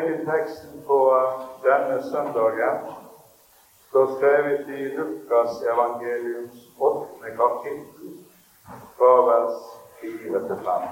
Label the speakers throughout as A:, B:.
A: Prekenteksten på denne søndagen står skrevet i Lukas evangeliums 8. kapittel, fra vers 4-5.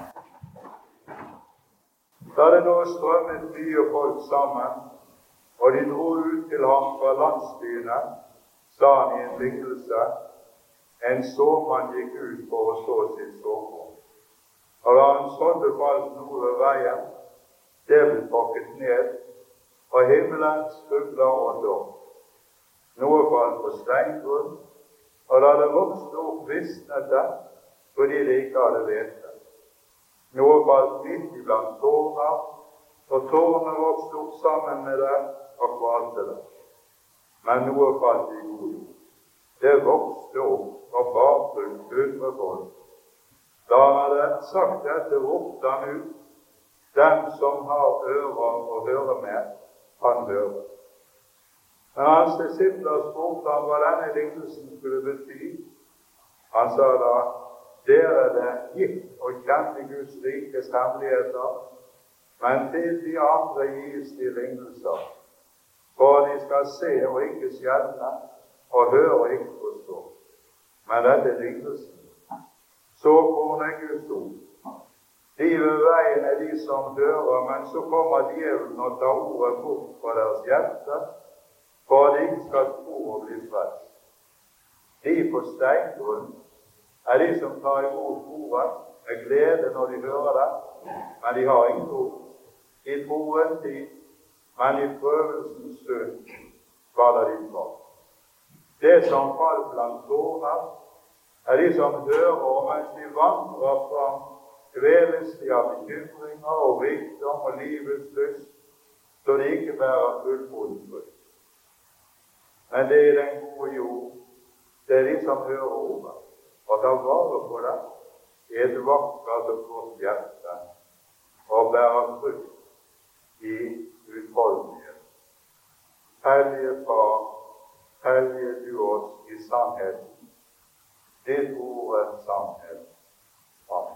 A: Da det nå strømmet mye folk sammen, og de dro ut til ham fra landsbyene, sa han i en lignelse: en såmann gikk ut for å så sitt såkorn. Og da han sådde, falt noe ved veien, det ble tråkket ned, og himmelens fugler åt opp. Noe falt på steingrunn, og da det vokste opp, visnet det, fordi det ikke hadde hvete. Noe falt midt iblant tårner, og tårene vokste opp sammen med det og kvalte det. Men noe falt i god jord. Det vokste opp og bar frukt 100-fold. Da han hadde sagt dette, ropte han ut: den som har ører å høre med, kan høre. Men hans disipler spurte ham hva denne lignelsen skulle bety. Han sa da: dere det gitt å kjenne Guds rikes hemmeligheter, men til de andre gis de lignelser, for de skal se og ikke skjelne, og høre og ikke forstå. Men dette er lignelsen. Såkorn er Guds ord. De ved veien er de som hører, men så kommer djevelen og tar ordet bort fra deres hjerte, for at de ikke skal tro og bli frelst. De på steingrunn er de som tar imot ordet med glede når de hører det, men de har ingen ord. I troen tid, men i prøvelsens stund faller de fra. Det som faller blant tårner, er de som hører, og mens de vandrer fram, kveles de av bekymringer og rikdom og livets lyst, så de ikke bærer fullmoden frukt. Men det er den gode jord, det er de som hører ordet, og tar vare på det i et vakkert og godt hjerte, og bærer frukt i utholdenhet. Hellige Far, hellige du oss i sannheten, ditt ord er sannhet. Amen.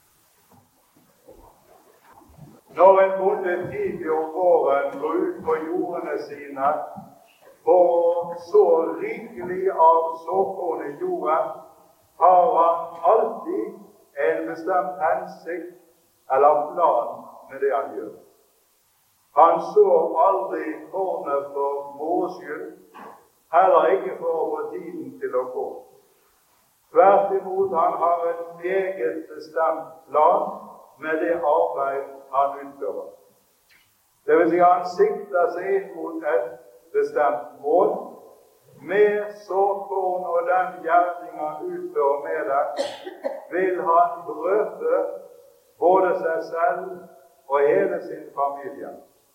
A: Når en bonde tidlig om våren går ut på jordene sine for å så rikelig av såkorn i jorden, har han alltid en bestemt hensikt eller plan med det han gjør. Han sår aldri kornet for moro skyld, heller ikke for å få tiden til å gå. Tvert imot, han har en meget bestemt plan med det arbeid han utfører. Det vil si, han sikter seg inn mot et bestemt mål. Med såkorn og den gjerning han utfører med det, vil han brødfø både seg selv og hele sin familie.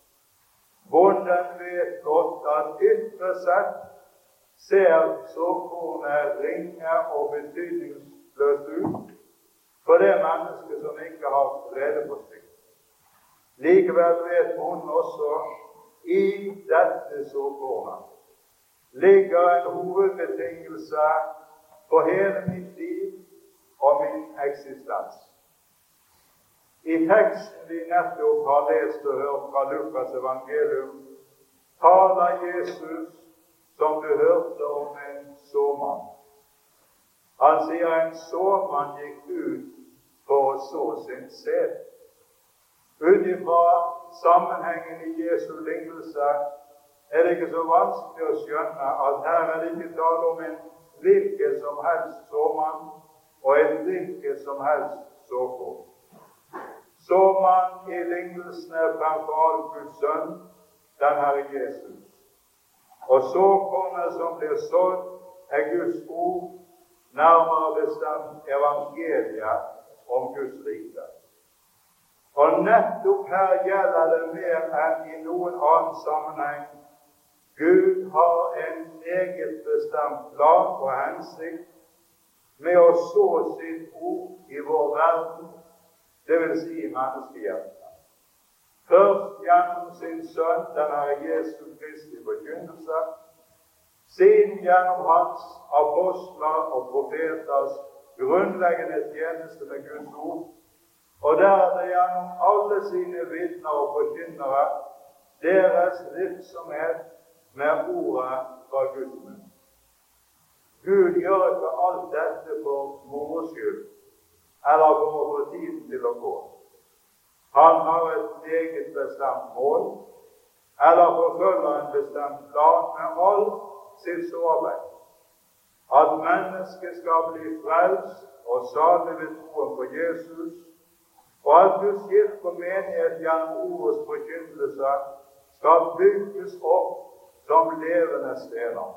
A: Bonden vet godt at ytre sett ser såkornet ringe og betydningsløst ut for det mennesket som ikke har rede på seg. Likevel vet bonden også i dette såkornet ligger en hovedbetingelse for hele mitt liv og min eksistens. I teksten vi nettopp har lest og hørt fra Lukas evangelium, taler Jesus, som du hørte, om en såmann. Han sier en såmann gikk ut for å så sin sæd. Ut ifra sammenhengen i Jesu lignelse er det ikke så vanskelig å skjønne at her er det ikke tale om en hvilken som helst såmann og en hvilken som helst såkorn. Såmann i lignelsen er fremfor alt Guds sønn, den Herre Jesus. Og såkornet som blir sådd, er Guds ord, nærmere bestemt evangeliet om Guds rike. Og nettopp her gjelder det mer enn i noen annen sammenheng. Gud har en meget bestemt plan og hensikt med å så sitt ord i vår verden, det vil si i menneskehjertet. Først gjennom sin sønn, den Herre Jesu Kristi forkynnelse, siden gjennom hans apostler og profeters grunnleggende tjeneste med Guds ord, og deretter gjennom alle sine vitner og forkynnere, deres virksomhet med ordet fra Guds munn. Gud gjør ikke alt dette for moro skyld, eller for å få tiden til å gå. Han har et meget bestemt mål, eller forfølger en bestemt plan med all sitt sårbeid. At mennesket skal bli frelst og salig ved troen på Jesus, og at Guds kirke og menighet gjennom ordets forkynnelse skal bygges opp som levende stener.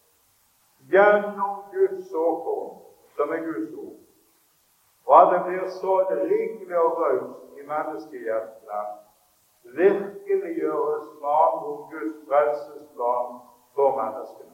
A: Gjennom Guds såkorn, som er Guds ord, og at det blir sådd rikelig og raust i menneskehjertene, virkeliggjøres man om Guds frelsesplan for menneskene.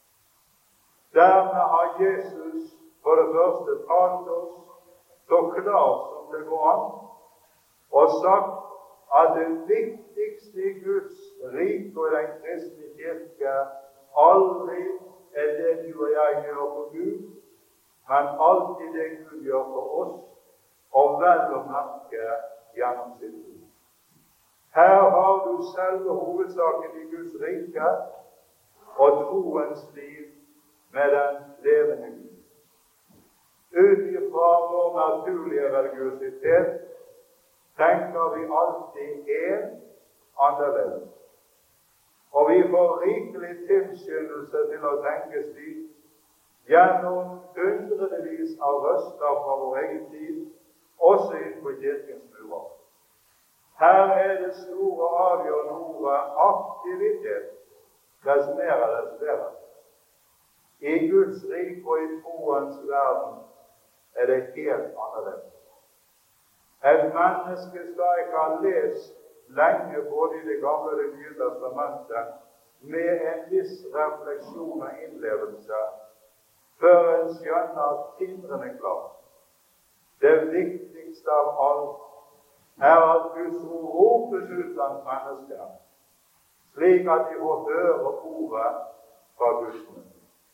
A: Dermed har Jesus for det første talt oss så klart som det går an, og sagt at det viktigste i Guds rike og den kristne kirke aldri er det du og jeg gjør for Gud, men alltid det Gud gjør for oss, og vel å merke gjennom sitt ord. Her har du selve hovedsaken i Guds rike og troens liv med den levende Gud. Utifra vår naturlige religiøsitet tenker vi alltid annerledes. Og vi får rikelig tilskyndelse til å tenke slik gjennom hundrevis av røster fra vår egen tid, også innenfor kirkens murer. Her er det store avgjørende ordet aktivitet, dess mer er dess bedre. I Guds rike og i troens verden er det helt annerledes. Et menneske skal ikke ha lest lenge både i Det gamle og Det nye testamentet med en viss refleksjon og innlevelse før en skjønner tindrende klart. Det viktigste av alt er at Guds ord ropes ut blant menneskene, slik at de får høre ordet fra Guds munn.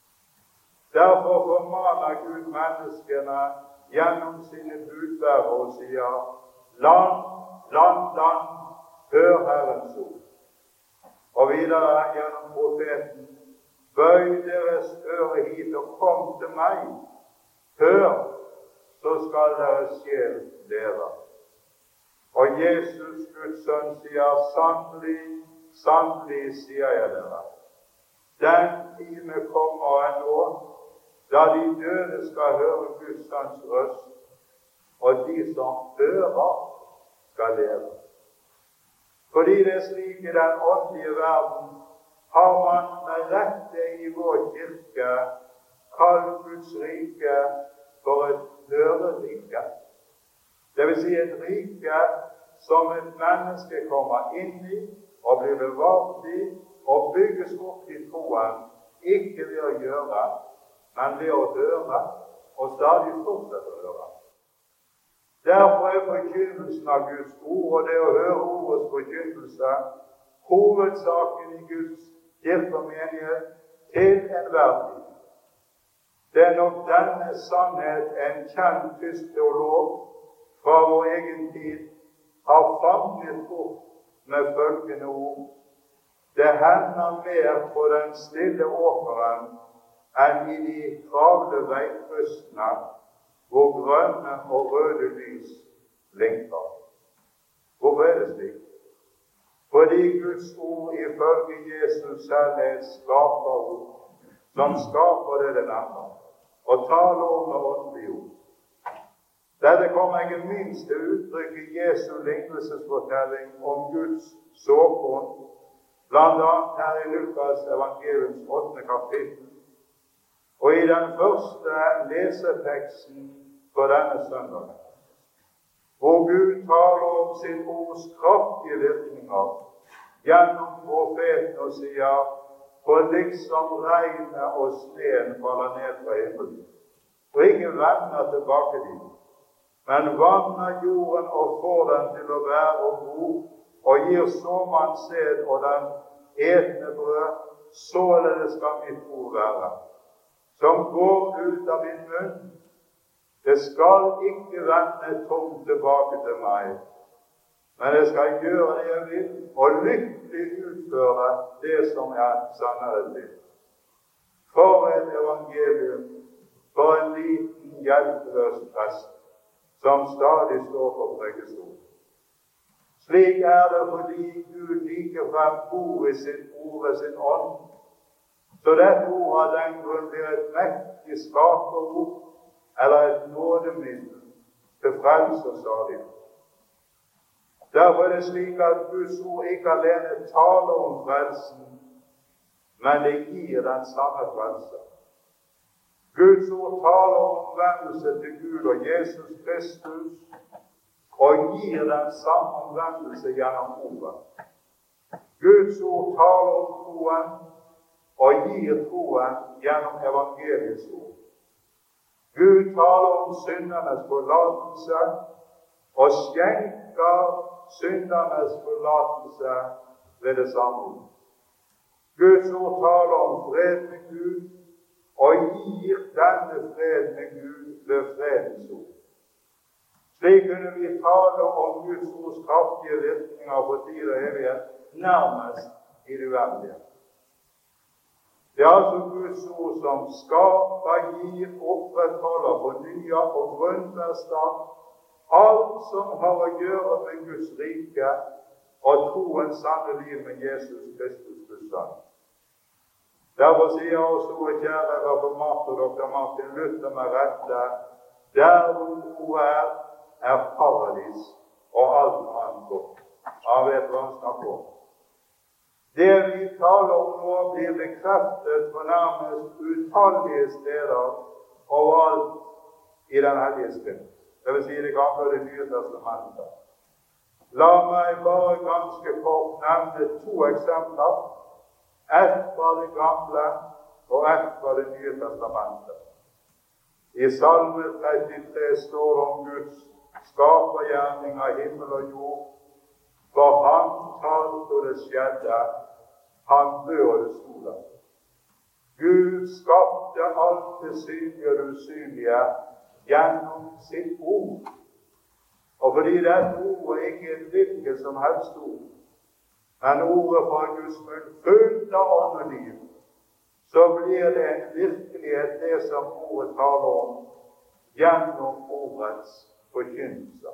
A: Derfor formaner Gud menneskene gjennom sine budbærere og sier: land, land, land, hør Herrens ord. Og videre gjennom profeten: bøy deres øre hit og kom til meg. Hør, så skal deres sjel leve. Og Jesus, Guds sønn, sier: sannelig, sannelig, sier jeg dere, den time kommer nå, da de døde skal høre Guds sønns røst, og de som hører, skal leve. Fordi det er slik i den åndelige verden, har man med rette i vår kirke kalt Guds rike for et hørerike. Det vil si et rike som et menneske kommer inn i og blir bevart i og bygges opp i troen, ikke ved å gjøre, men ved å høre, og stadig fortsette å høre. Derfor er forkynnelsen av Guds ord og det å høre ordets forkynnelse hovedsaken i Guds kirke og menighet til enhver tid. Det er nok denne sannhet en kjent tysk teolog fra vår egen tid har fanget opp med følgende ord: det hender mer på den stille åkeren enn i de travle veikryssene hvor grønne og røde lys blinker. Hvorfor er det slik? Fordi Guds ord ifølge Jesus selv er et skaperord som skaper det nevner, og taler om med åndelig ord. Dette kommer ikke minst til uttrykk i Jesu lignelsesfortelling om Guds såkorn, blant annet her i Lukas evangeliums 8. kapittel, og i den første leseteksten for denne søndagen, hvor Gud taler om sitt ords kraftige virkninger gjennom profeten og sier: for liksom regnet og sneen faller ned fra himmelen, og ikke vender tilbake dit, men vanner jorden og får den til å være og bo, og gir såmann sæd og den etende brød, således skal mitt ord være, som går ut av min munn. Det skal ikke vende tomt tilbake til meg, men jeg skal gjøre det jeg vil, og lykkelig utføre det som jeg sannere til. For et evangelium, for en liten hjelpeløs prest, som stadig står på prekestolen. Slik er det fordi Gud likefrem bor i sitt ord ved sin ånd, så dette ord av den grunn blir et mektig skaperord, eller et nådemiddel til frelse og salighet. Derfor er det slik at Guds ord ikke alene taler om frelsen, men det gir den samme frelse. Guds ord taler om omvendelse til Gud og Jesus Kristus, og gir den samme omvendelse gjennom ordet. Guds ord taler om troen, og gir troen gjennom evangeliets ord. Gud taler om syndernes forlatelse, og skjenker syndernes forlatelse ved det samme ord. Guds ord taler om fred med Gud, og gir denne fred med Gud ved fredens ord. Slik kunne vi tale om Guds ords kraftige virkninger på tid og evighet, nærmest i det uendelige. Det er altså Guds ord som skaper, gir, opprettholder, fornyer og grunnfester alt som har å gjøre med Guds rike og troens sanne liv med Jesus Kristus Guds sønn. Derfor sier også vår kjære reformator dr. Martin Luther med rette: der hvor ordet er paradis og alt annet godt. Han vet hva han snakker om. Det vi taler om nå blir bekreftet på nærmest utallige steder overalt i den hellige skrift. Det vil si det gamle og det nye testamentet. La meg bare ganske kort nevne 2 eksempler. Ett fra det gamle og ett fra det nye testamentet. I Salme 33 står det om Guds skapergjerning av himmel og jord. For han talte og det skjedde, han bød og det sto der. Gud skapte alt det synlige og det usynlige gjennom sitt ord. Og fordi dette ordet ikke er et hvilket som helst ord, men ordet fra Guds munn fullt av ånd og liv, så blir det en virkelighet det som ordet taler om gjennom ordets forkynnelse.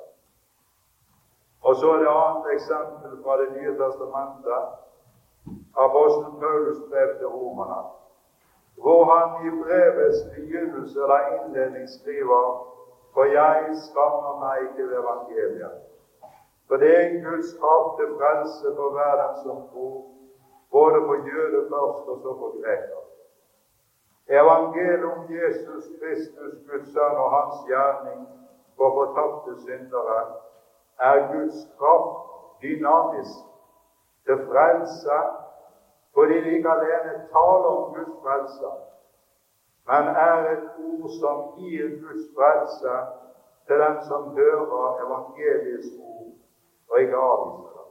A: Og så er det annet eksempel fra det nye testamentet, apostelen Paulus brev til romerne, hvor han i brevets begynnelse eller innledning skriver: for jeg skammer meg ikke ved evangeliet, for det er Guds kraft til frelse for hver den som tror, både for jøder først og så for greker. Evangeliet om Jesus Kristus, Guds sønn og hans gjerning for fortapte syndere, er Guds kraft dynamisk til frelse, fordi det ikke alene taler om Guds frelse, men er et ord som gir Guds frelse til den som hører evangeliets ord og ikke avviser det.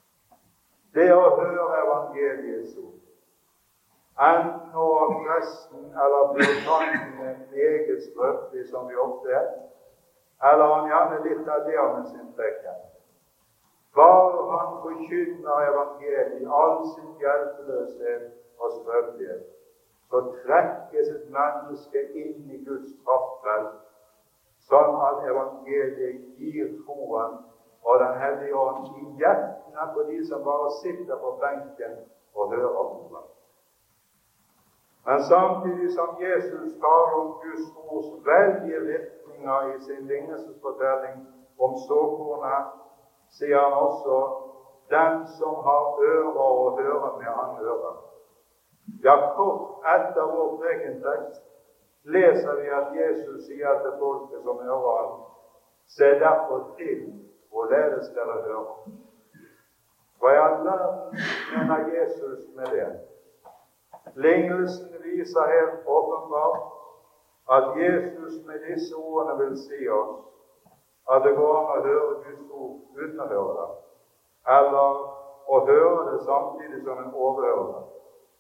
A: Det å høre evangeliets ord, enten når presten eller predikanten er meget skrøpelig, som vi ofte er, eller han gjerne litt av det med sin trekken. Bare han forkynner evangeliet i all sin hjelpeløshet og skrøpelighet, så trekkes et menneske inn i Guds kraftfelt, sånn at evangeliet gir troen og Den hellige ånd i hjertene på de som bare sitter på benken og hører ordet. Men samtidig som Jesus taler om Guds ords veldige virkninger i sin lignelsesfortelling om såkornet, sier han også: den som har ører å høre med, han hører. Ja, kort etter vår prekentekst leser vi at Jesus sier til folket som hører ham: se derfor til og ledes dere høre. Hva i all verden mener Jesus med det? Lignelsen viser helt åpenbart at Jesus med disse ordene vil si oss at det går an å høre Guds ord uten å høre det, eller å høre det samtidig som en overhører det.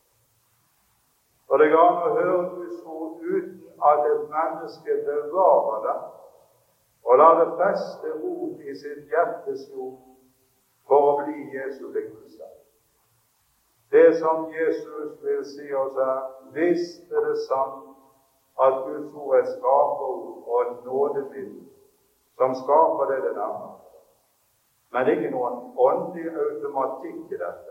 A: Og det går an å høre Guds ord uten at et menneske bevarer det, og la det feste rot i sitt hjertes jord, for å bli Jesu lignelse. Det som Jesus vil si oss her, visst er det sant at Guds ord er skaperord og et nådemiddel som skaper det nærmere. Men det er ikke noen åndelig automatikk i dette.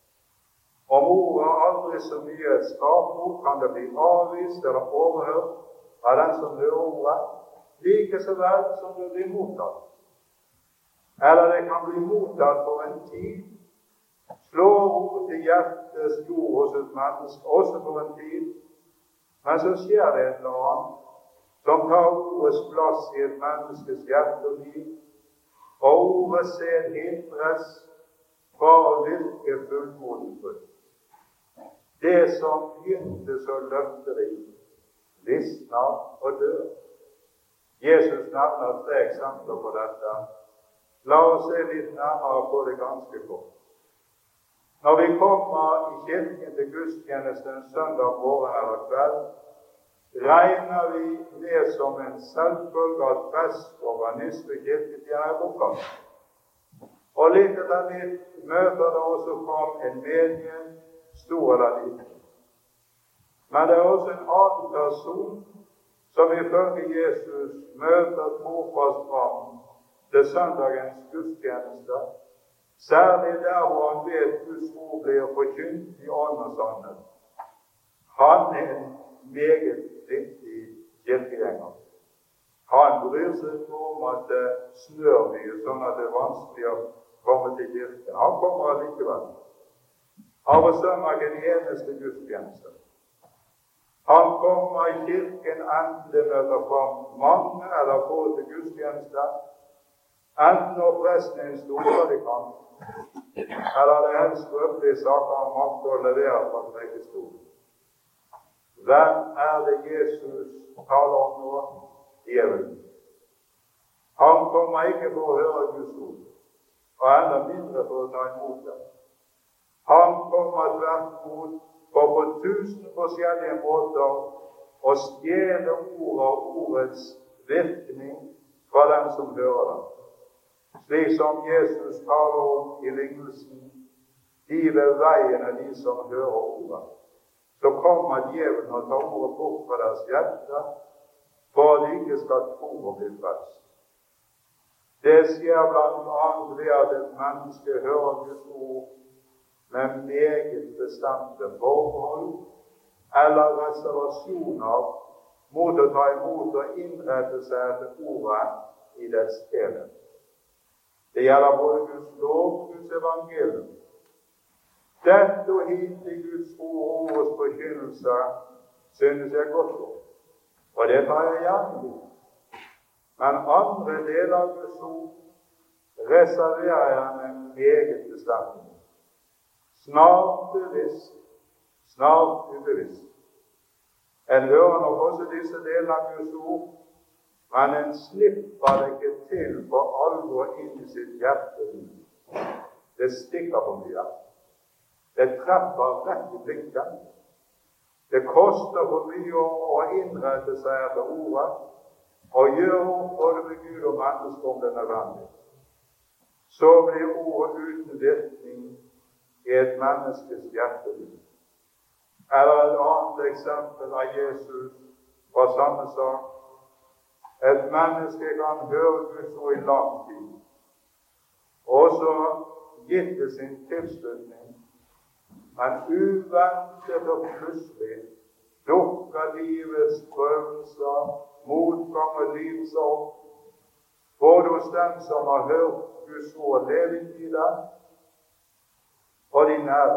A: Om ordet aldri så mye et skaperord, kan det bli avvist eller overhørt av den som hører ordet, like så vel som det blir mottatt. Eller det kan bli mottatt for en tid, slår ord til hjertets jord hos et menneske, også for en tid, men så skjer det et eller annet som tar ordets plass i et menneskes hjerte og liv, og ordet ser hindres fra å virke fullmoden frukt. Det som begynte så løfterikt, visner og dør. Jesus nevner 3 eksempler på dette. La oss se litt nærmere på det ganske kort. Når vi kommer i kirken til gudstjenesten søndag morgen eller kveld, regner vi det som en selvfølge at prest og organist ved kirketjener er på plass. Og litt etter litt møter det også fram en menighet, stor eller liten. Men det er også en annen person som ifølge Jesus møter trofast fram til søndagens gudstjeneste, særlig der hvor han vet Guds ord blir forkynt i ånd og sannhet. Han er en meget flittig kirkegjenger. Han bryr seg ikke om at det snør mye, sånn at det er vanskelig å komme til kirken. Han kommer allikevel. Av og søndag en eneste gudstjeneste. Han kommer i kirken enten det møter fram mange eller få til gudstjeneste, enten når presten er en storpredikant, eller det er en skrøpelig saker han makter å levere fra prekestolen. Hvem er det Jesus taler om nå? Djevelen. Han kommer ikke for å høre Guds ord, og enda mindre for å ta imot det. Han kommer tvert imot for på 1000 forskjellige måter å stjele ordet og ordets virkning fra dem som hører det. Slik som Jesus taler om i lignelsen, de ved veien er de som hører ordet. Så kommer djevelen og tar ordet bort fra deres hjerte, for at de ikke skal tro og bli frelst. Det skjer blant annet ved at et menneske hører Guds ord med meget bestemte forbehold eller reservasjoner mot å ta imot og innrette seg etter ordet i dets helhet. Det gjelder både Guds lov og Guds evangelium. Dette å hinte Guds ord og ordets forkynnelse synes jeg godt om, og det tar jeg gjerne imot. Men andre deler av Guds ord reserverer jeg med meget bestemt. Snart bevisst, snart ubevisst. En hører nok også disse delene av Guds ord, men en slipper det ikke til for alvor inn i sitt hjerte. Det stikker for mye. Det treffer rett i blikket. Det koster for mye å innrette seg etter ordet, og gjøre opp både med Gud og mennesker om det er nødvendig. Så blir ordet uten virkning i et menneskes hjerteliv. Eller et annet eksempel av Jesus fra samme sak. Et menneske kan høre Guds ord i lang tid, og så gitt det sin tilslutning, men uventet og plutselig dukker livets prøvelser, motgang og livsorg, både hos dem som har hørt Guds ord leve i det, og de nære.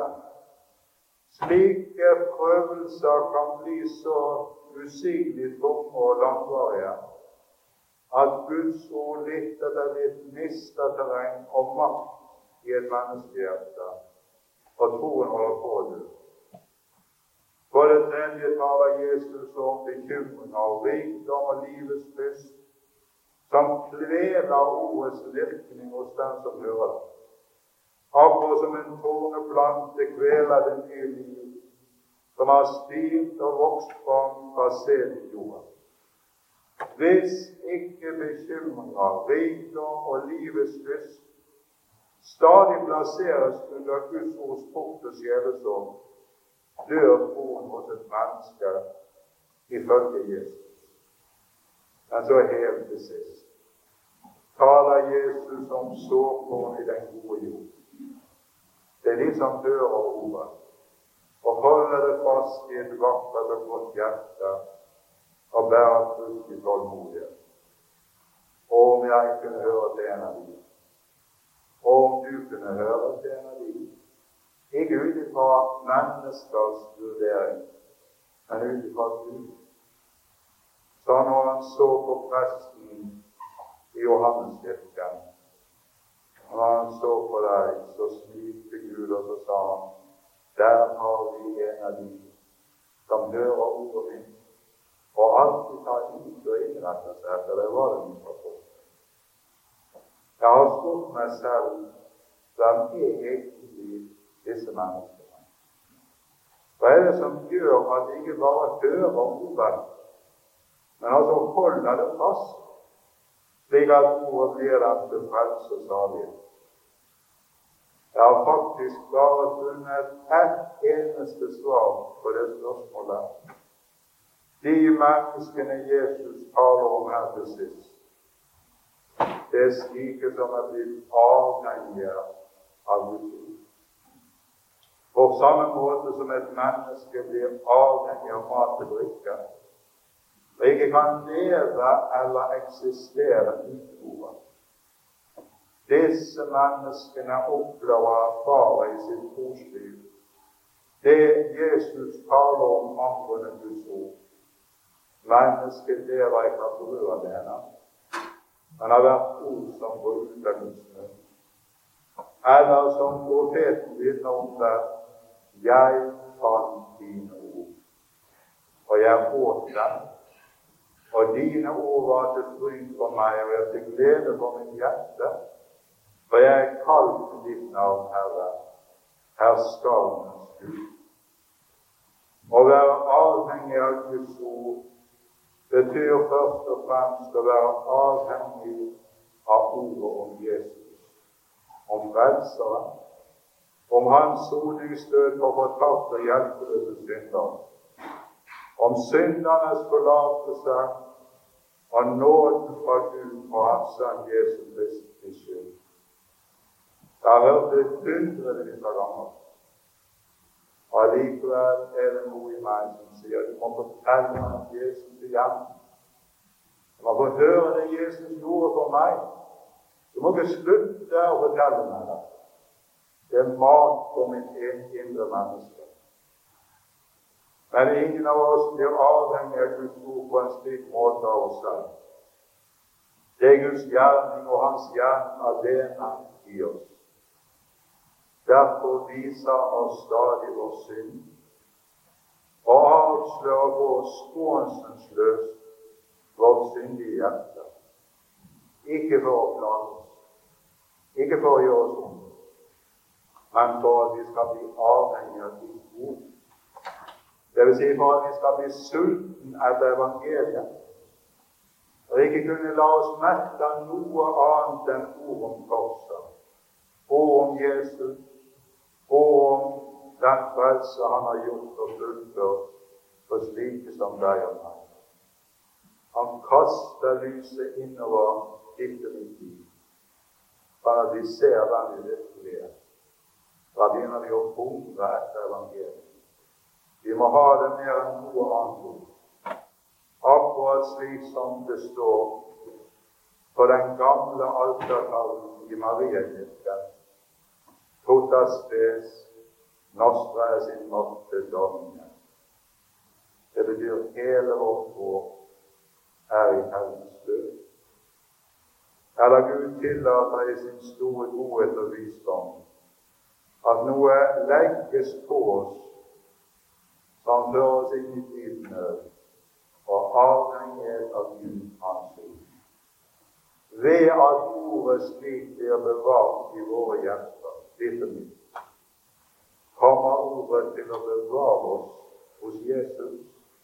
A: Slike prøvelser kan bli så usigelig tunge og langvarige at Guds ord litt etter litt mister terreng og makt i et menneskehjerte, og troen holder på å dø. På det tredje taler Jesus om bekymring og rikdom og livets lyst, som kveler ordets virkning hos den som hører det. Akkurat som en torneplante kveler det nye liv, som har stilt og vokst fram fra sæd i jorda. Hvis ikke bekymringer, rikdom og livets lyst stadig plasseres under Guds ords port og sjelesorg, dør troen hos et menneske ifølge Jesus. Men så helt til sist taler Jesus om såkorn i den gode jord. Det er de som hører ordet og holder det fast i et vakkert og godt hjerte og bærer frukt i tålmodighet. Og om jeg kunne høre til en av dem, og om du kunne høre til en av dem, ikke ut ifra menneskers vurdering, men ut ifra Gud. Så når han så på presten i Johanneskirken, og når han så på deg, så smilte Gud, og så sa han, der har vi en av de som hører ordet mitt, og alltid tar ut og innretter seg etter det var det min rapport. Jeg har spurt meg selv, hvem er egentlig disse menneskene? Hva er det som gjør at de ikke bare hører ordet, men altså holder det fast, slik at ordet blir dem til frelse og salighet? Jeg har faktisk bare funnet ett eneste svar på det spørsmålet. De menneskene Jesus taler om her til sist, det er slike som er blitt avhengige av Guds ord. På samme måte som et menneske blir avhengig av mat og drikke, og ikke kan leve eller eksistere uten ordet. Disse menneskene opplever og erfarer i sitt trosliv det Jesus taler om angående Guds ord. Mennesket lever ikke av brød alene, men har vært ord som går ut av Guds munn. Eller som profeten vitner om det, jeg fant dine ord, og jeg åt dem, og dine ord var til fryd for meg, og jeg til glede for mitt hjerte, for jeg er kalt til ditt navn, Herre, herskernes Gud. Å være avhengig av Guds ord betyr først og fremst å være avhengig av ordet om Jesus, om frelseren, om hans soningsdød for fortapte og hjelpeløse syndere, om syndernes forlatelse og nåden fra Gud for hans sønn Jesus Kristi skyld. Jeg har hørt det hundrevis av ganger, og allikevel er det noe i meg som sier du må fortelle meg om Jesus igjen. Du må få høre det Jesus gjorde for meg. Du må ikke slutte å fortelle meg det. Det er mat for mitt indre menneske. Men ingen av oss blir avhengig av Guds ord på en slik måte av oss selv. Det er Guds gjerning og hans gjerning alene i oss. Derfor viser han oss stadig vår synd, og avslører på oss skånselsløst vårt syndige hjerte. Ikke for å plage oss, ikke for å gjøre oss om, men for at vi skal bli avhengige av ditt ord. Det vil si for at vi skal bli sulten etter evangeliet, og ikke kunne la oss mette av noe annet enn ord om korset, ord om Jesus, og om den frelse han har gjort og fullført for slike som deg og meg. Han kaster lyset innover ditt og mitt liv, for at vi ser hvem vi virkelig er. Da begynner vi å hungre etter evangeliet. Vi må ha det mer enn noe annet ord. Akkurat slik som det står på den gamle altertavlen i Mariakirken, Totas spes, nostra sin morte domine. Det betyr hele vårt håp er i Herrens død. Eller Gud tillater i sin store godhet og visdom at noe legges på oss som fører oss inn i dyp nød og avhengighet av Gud hans ord. Ved at ordet slik blir bevart i våre hjerter, kommer ordet til å bevare oss hos Jesus,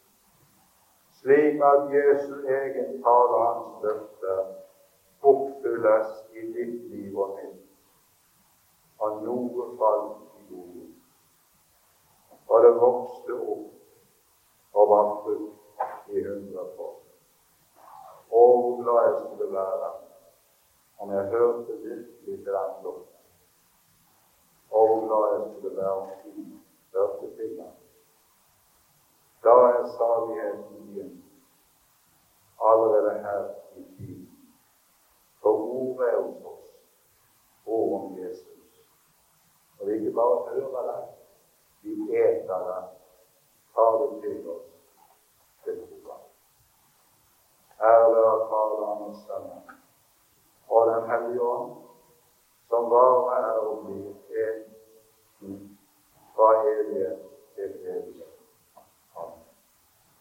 A: slik at Jesu egen tale hans løfte oppfylles i ditt liv og mitt. og noe falt i god jord. Og det vokste opp og var frukt i 100-fold. Å, hvor glad jeg skulle være om jeg hørte virkelig til den flokken. Og hvor glad jeg skulle være om Gud hørte til den. Da er saligheten begynt, allerede her i tid. For ordet er hos oss, ord om Jesus. Og vi ikke bare hører det, vi eter det, tar det til oss, til troa. Ære være Faderen og Sønnen og Den hellige ånd, som bare er og blir en fra evighet til evighet.